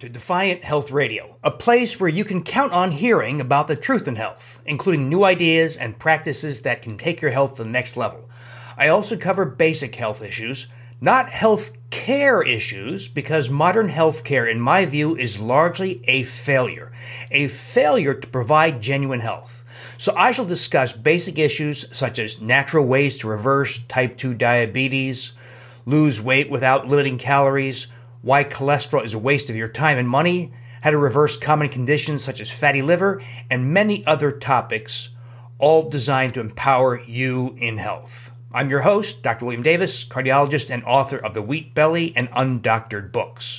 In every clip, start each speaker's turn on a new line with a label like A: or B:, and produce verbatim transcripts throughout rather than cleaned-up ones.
A: to Defiant Health Radio, a place where you can count on hearing about the truth in health, including new ideas and practices that can take your health to the next level. I also cover basic health issues, not health care issues, because modern health care, in my view, is largely a failure. A failure to provide genuine health. So I shall discuss basic issues such as natural ways to reverse type two diabetes, lose weight without limiting calories, why cholesterol is a waste of your time and money, how to reverse common conditions such as fatty liver, and many other topics, all designed to empower you in health. I'm your host, Doctor William Davis, cardiologist and author of The Wheat Belly and Undoctored books.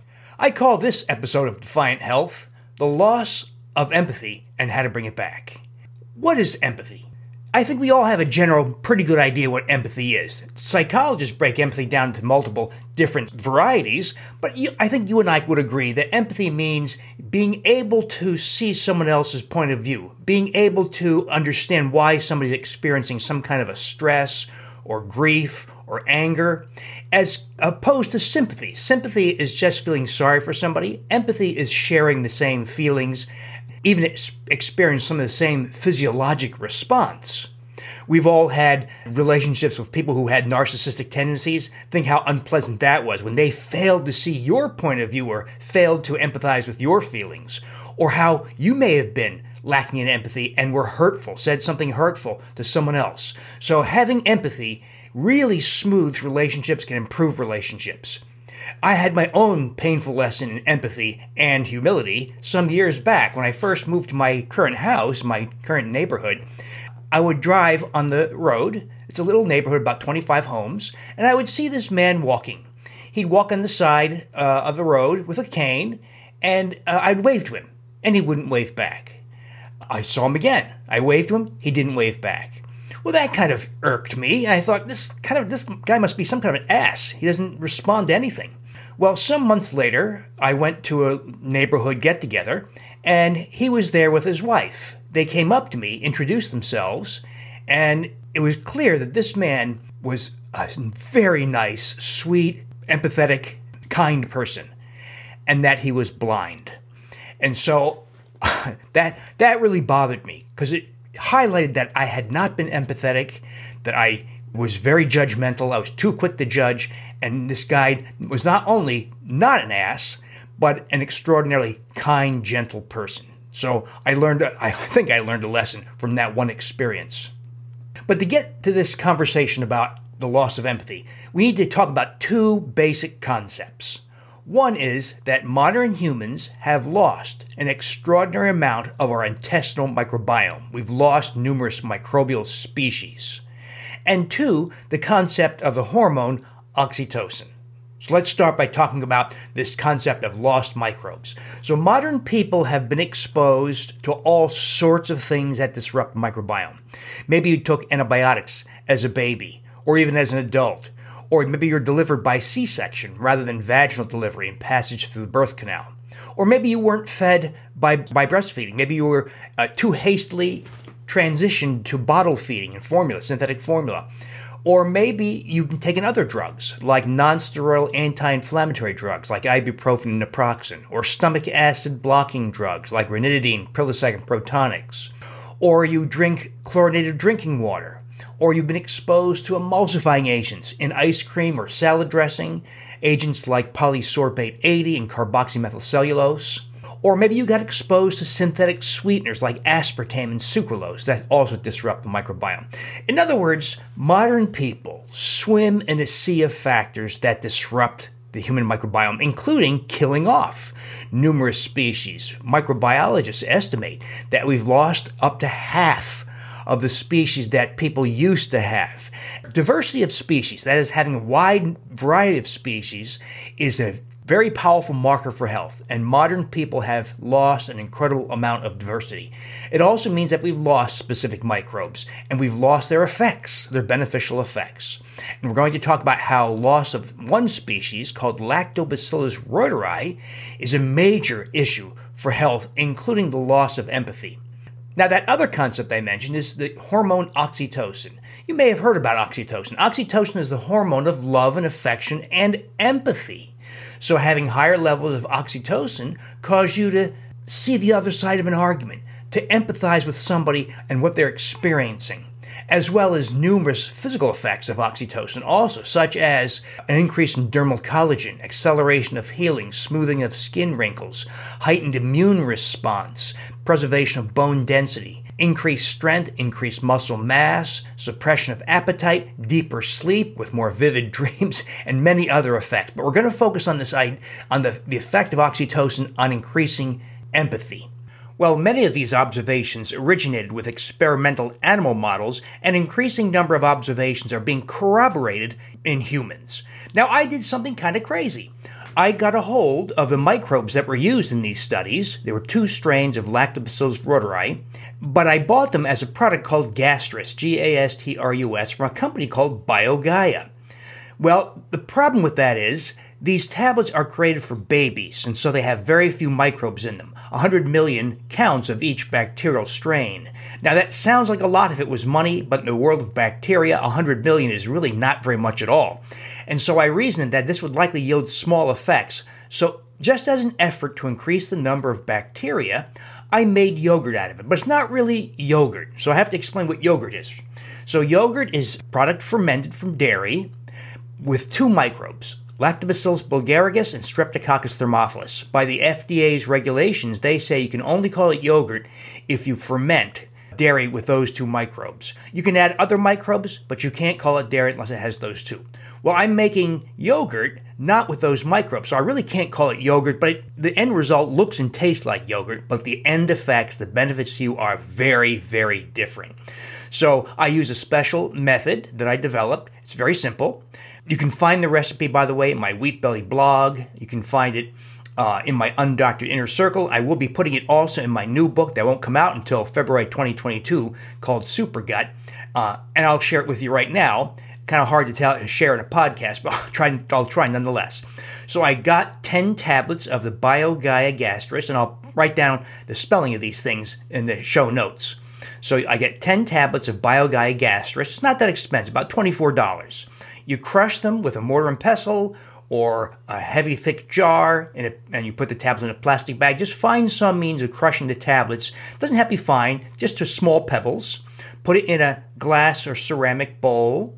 A: I call this episode of Defiant Health, The Loss of Empathy and How to Bring It Back. What is empathy? I think we all have a general pretty good idea what empathy is. Psychologists break empathy down into multiple different varieties, but you, I think you and I would agree that empathy means being able to see someone else's point of view, being able to understand why somebody's experiencing some kind of a stress or grief or anger, as opposed to sympathy. Sympathy is just feeling sorry for somebody. Empathy is sharing the same feelings, even experience some of the same physiologic response. We've all had relationships with people who had narcissistic tendencies. Think how unpleasant that was when they failed to see your point of view or failed to empathize with your feelings. Or how you may have been lacking in empathy and were hurtful, said something hurtful to someone else. So having empathy really smooths relationships, can improve relationships. I had my own painful lesson in empathy and humility some years back. When I first moved to my current house, my current neighborhood, I would drive on the road. It's a little neighborhood, about twenty-five homes, and I would see this man walking. He'd walk on the side uh, of the road with a cane, and uh, I'd wave to him, and he wouldn't wave back. I saw him again. I waved to him. He didn't wave back. Well, that kind of irked me. I thought, this kind of this guy must be some kind of an ass. He doesn't respond to anything. Well, some months later, I went to a neighborhood get-together, and he was there with his wife. They came up to me, introduced themselves, and it was clear that this man was a very nice, sweet, empathetic, kind person, and that he was blind. And so that that really bothered me, because it highlighted that I had not been empathetic, that I was very judgmental. I was too quick to judge, and this guy was not only not an ass, but an extraordinarily kind, gentle person. So I learned, I think I learned a lesson from that one experience. But to get to this conversation about the loss of empathy, we need to talk about two basic concepts. One is that modern humans have lost an extraordinary amount of our intestinal microbiome. We've lost numerous microbial species. And two, the concept of the hormone oxytocin. So let's start by talking about this concept of lost microbes. So modern people have been exposed to all sorts of things that disrupt the microbiome. Maybe you took antibiotics as a baby, or even as an adult, or maybe you're delivered by C-section rather than vaginal delivery and passage through the birth canal. Or maybe you weren't fed by, by breastfeeding. Maybe you were uh, too hastily transitioned to bottle feeding and formula, synthetic formula. Or maybe you've taken other drugs, like non-steroidal anti-inflammatory drugs, like ibuprofen and naproxen, or stomach acid blocking drugs, like ranitidine, Prilosec, and Protonix. Or you drink chlorinated drinking water. Or you've been exposed to emulsifying agents in ice cream or salad dressing, agents like polysorbate eighty and carboxymethylcellulose. Or maybe you got exposed to synthetic sweeteners like aspartame and sucralose that also disrupt the microbiome. In other words, modern people swim in a sea of factors that disrupt the human microbiome, including killing off numerous species. Microbiologists estimate that we've lost up to half of the species that people used to have. Diversity of species, that is having a wide variety of species, is a very powerful marker for health, and modern people have lost an incredible amount of diversity. It also means that we've lost specific microbes, and we've lost their effects, their beneficial effects. And we're going to talk about how loss of one species, called Lactobacillus reuteri, is a major issue for health, including the loss of empathy. Now, that other concept I mentioned is the hormone oxytocin. You may have heard about oxytocin. Oxytocin is the hormone of love and affection and empathy. So having higher levels of oxytocin cause you to see the other side of an argument, to empathize with somebody and what they're experiencing, as well as numerous physical effects of oxytocin also, such as an increase in dermal collagen, acceleration of healing, smoothing of skin wrinkles, heightened immune response, preservation of bone density, increased strength, increased muscle mass, suppression of appetite, deeper sleep with more vivid dreams, and many other effects. But we're going to focus on this on the, the effect of oxytocin on increasing empathy. Well, many of these observations originated with experimental animal models, and an increasing number of observations are being corroborated in humans. Now, I did something kind of crazy. I got a hold of the microbes that were used in these studies. There were two strains of Lactobacillus rhodori, but I bought them as a product called Gastrus, G A S T R U S, from a company called BioGaia. Well, the problem with that is these tablets are created for babies, and so they have very few microbes in them, one hundred million counts of each bacterial strain. Now, that sounds like a lot if it was money, but in the world of bacteria, one hundred million is really not very much at all. And so I reasoned that this would likely yield small effects. So just as an effort to increase the number of bacteria, I made yogurt out of it. But it's not really yogurt, so I have to explain what yogurt is. So yogurt is a product fermented from dairy with two microbes, Lactobacillus bulgaricus and Streptococcus thermophilus. By the F D A's regulations, they say you can only call it yogurt if you ferment dairy with those two microbes. You can add other microbes, but you can't call it dairy unless it has those two. Well, I'm making yogurt not with those microbes, so I really can't call it yogurt, but it, the end result looks and tastes like yogurt, but the end effects, the benefits to you are very, very different. So I use a special method that I developed. It's very simple. You can find the recipe, by the way, in my Wheat Belly blog. You can find it uh, in my Undoctored Inner Circle. I will be putting it also in my new book that won't come out until February twenty twenty-two called Super Gut, uh, and I'll share it with you right now. Kind of hard to tell, share in a podcast, but I'll try, I'll try nonetheless. So I got ten tablets of the BioGaia Gastrus, and I'll write down the spelling of these things in the show notes. So I get ten tablets of BioGaia Gastrus. It's not that expensive, about twenty-four dollars. You crush them with a mortar and pestle or a heavy, thick jar, and, it, and you put the tablets in a plastic bag. Just find some means of crushing the tablets. It doesn't have to be fine, just to small pebbles. Put it in a glass or ceramic bowl.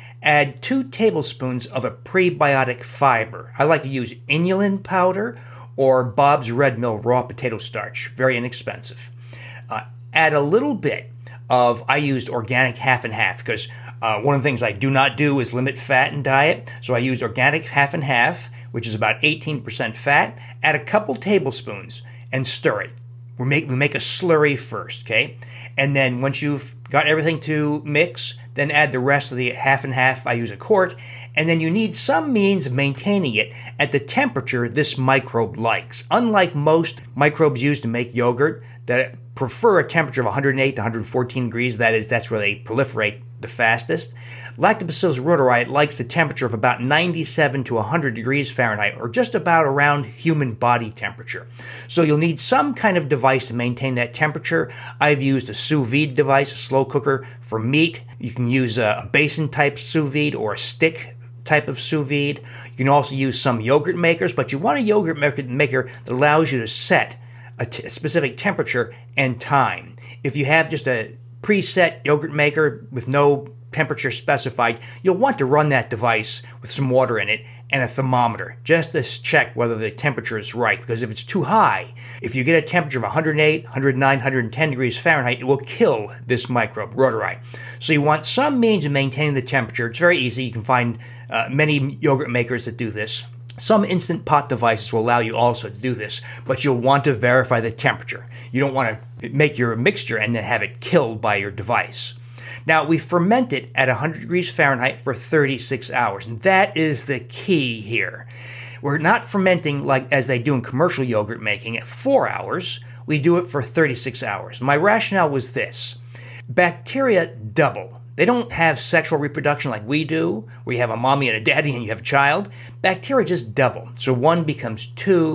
A: Add two tablespoons of a prebiotic fiber. I like to use inulin powder or Bob's Red Mill raw potato starch. Very inexpensive. Uh, add a little bit of, I used organic half and half because uh, one of the things I do not do is limit fat in diet. So I used organic half and half, which is about eighteen percent fat. Add a couple tablespoons and stir it. We make, we make a slurry first, okay? And then once you've got everything to mix, then add the rest of the half and half. I use a quart. And then you need some means of maintaining it at the temperature this microbe likes. Unlike most microbes used to make yogurt that prefer a temperature of one hundred eight to one hundred fourteen degrees, that is, that's where they proliferate the fastest, Lactobacillus rhodori likes the temperature of about ninety-seven to one hundred degrees Fahrenheit, or just about around human body temperature. So you'll need some kind of device to maintain that temperature. I've used a sous vide device, a slow cooker for meat. You can use a basin-type sous vide or a stick type of sous vide. You can also use some yogurt makers, but you want a yogurt maker that allows you to set a, t- a specific temperature and time. If you have just a preset yogurt maker with no temperature specified, you'll want to run that device with some water in it and a thermometer just to check whether the temperature is right, because if it's too high, if you get a temperature of one hundred eight, one hundred nine, one hundred ten degrees Fahrenheit, it will kill this microbe, rhodori. So you want some means of maintaining the temperature. It's very easy. You can find uh, many yogurt makers that do this. Some Instant Pot devices will allow you also to do this, but you'll want to verify the temperature. You don't want to make your mixture and then have it killed by your device. Now, we ferment it at one hundred degrees Fahrenheit for thirty-six hours, and that is the key here. We're not fermenting like as they do in commercial yogurt making at four hours. We do it for thirty-six hours. My rationale was this. Bacteria double. They don't have sexual reproduction like we do, where you have a mommy and a daddy and you have a child. Bacteria just double. So one becomes two,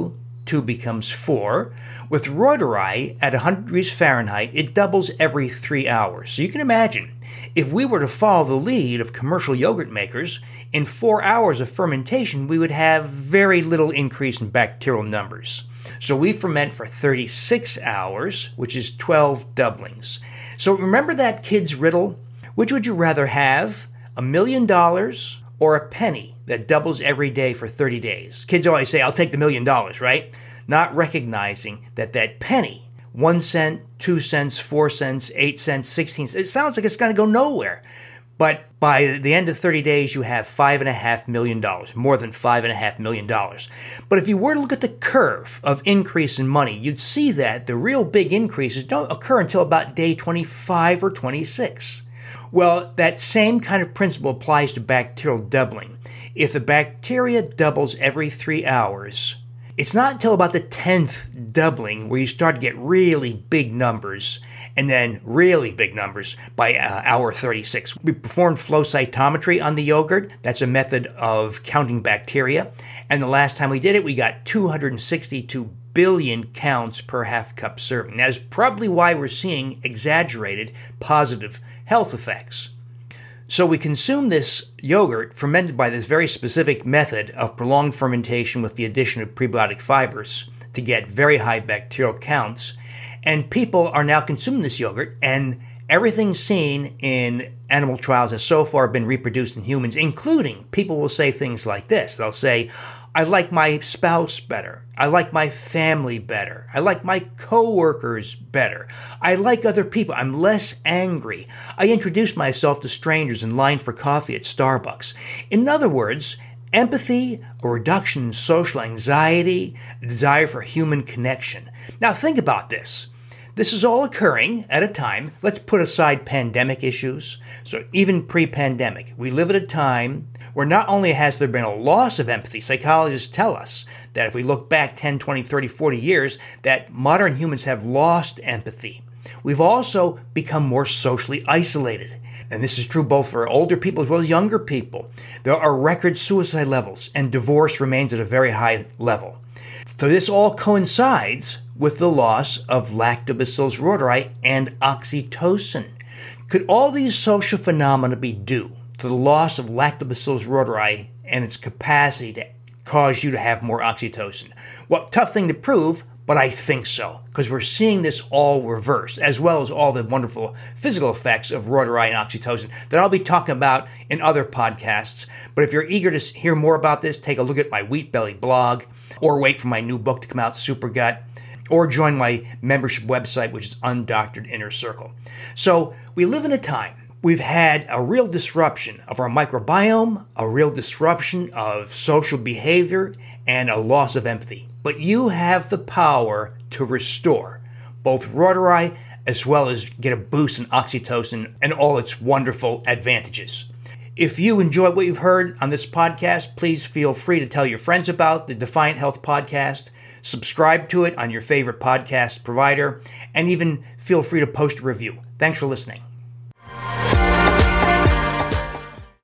A: two becomes four. With Reuteri, at one hundred degrees Fahrenheit, it doubles every three hours. So you can imagine, if we were to follow the lead of commercial yogurt makers, in four hours of fermentation, we would have very little increase in bacterial numbers. So we ferment for thirty-six hours, which is twelve doublings. So remember that kid's riddle? Which would you rather have, a million dollars or a penny that doubles every day for thirty days? Kids always say, I'll take the million dollars, right? Not recognizing that that penny, one cent, two cents, four cents, eight cents, sixteen cents, it sounds like it's going to go nowhere. But by the end of thirty days, you have five and a half million dollars, more than five and a half million dollars. But if you were to look at the curve of increase in money, you'd see that the real big increases don't occur until about day twenty-five or twenty-six. Well, that same kind of principle applies to bacterial doubling. If the bacteria doubles every three hours, it's not until about the tenth doubling where you start to get really big numbers, and then really big numbers by uh, hour thirty-six. We performed flow cytometry on the yogurt. That's a method of counting bacteria. And the last time we did it, we got two hundred sixty-two billion counts per half cup serving. That is probably why we're seeing exaggerated positive health effects. So we consume this yogurt fermented by this very specific method of prolonged fermentation with the addition of prebiotic fibers to get very high bacterial counts. And people are now consuming this yogurt, and everything seen in animal trials has so far been reproduced in humans, including people will say things like this. They'll say, I like my spouse better. I like my family better. I like my coworkers better. I like other people. I'm less angry. I introduce myself to strangers in line for coffee at Starbucks. In other words, empathy, a reduction in social anxiety, a desire for human connection. Now think about this. This is all occurring at a time, let's put aside pandemic issues, so even pre-pandemic, we live at a time where not only has there been a loss of empathy, psychologists tell us that if we look back ten, twenty, thirty, forty years, that modern humans have lost empathy. We've also become more socially isolated. And this is true both for older people as well as younger people. There are record suicide levels, and divorce remains at a very high level. So this all coincides with the loss of Lactobacillus reuteri and oxytocin. Could all these social phenomena be due to the loss of Lactobacillus reuteri and its capacity to cause you to have more oxytocin? Well, tough thing to prove, but I think so, because we're seeing this all reverse, as well as all the wonderful physical effects of reuteri and oxytocin that I'll be talking about in other podcasts. But if you're eager to hear more about this, take a look at my Wheat Belly blog, or wait for my new book to come out, Supergut, or join my membership website, which is Undoctored Inner Circle. So we live in a time we've had a real disruption of our microbiome, a real disruption of social behavior, and a loss of empathy. But you have the power to restore both reuteri as well as get a boost in oxytocin and all its wonderful advantages. If you enjoy what you've heard on this podcast, please feel free to tell your friends about the Defiant Health Podcast, subscribe to it on your favorite podcast provider, and even feel free to post a review. Thanks for listening.